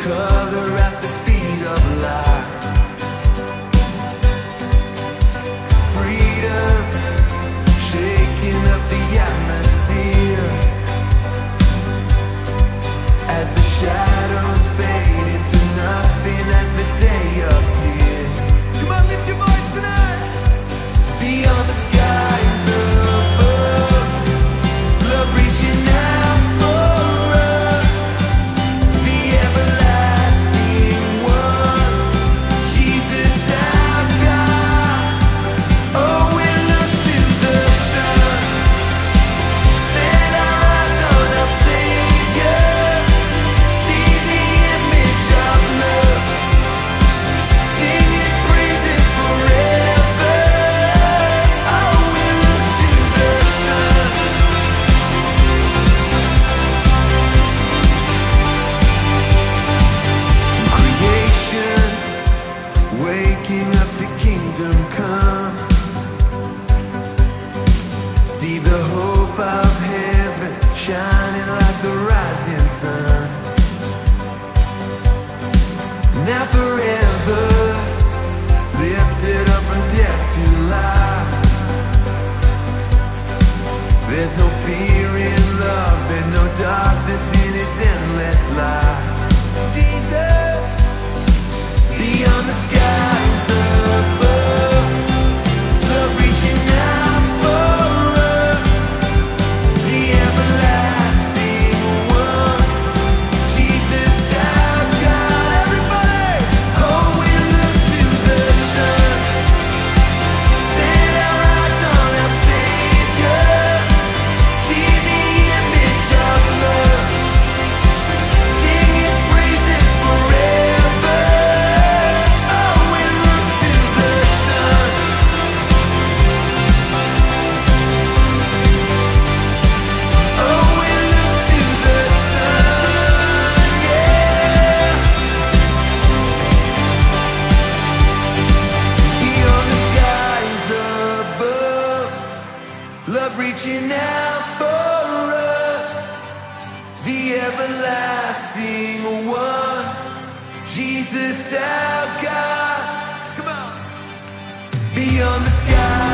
color at the speed of light. Freedom, shaking up the atmosphere as the shadows fade into nothing as the day appears. Come on, lift your voice tonight. Beyond the skies above, love reaching out for us, the everlasting one, Jesus our God. Oh, we look to the sun, set our eyes on our Savior, see the image of love, sing His praises forever. Oh, we look to the sun. Creation, waking up to kingdom come. See the hope of heaven shining like the rising sun. Now forever lifted up from death to life. There's no fear in love and no darkness in His endless light. Jesus, beyond the skies above, love reaching out for us, the everlasting one, Jesus our God. Everybody, oh, we look to the sun, set our eyes on our Savior, see the image of love, sing His praises forever. Oh, we look to the sun. Oh, we look to the sun, yeah. Beyond the skies above, love reaching out for us, the everlasting one, Jesus our God. Come on. Beyond the skies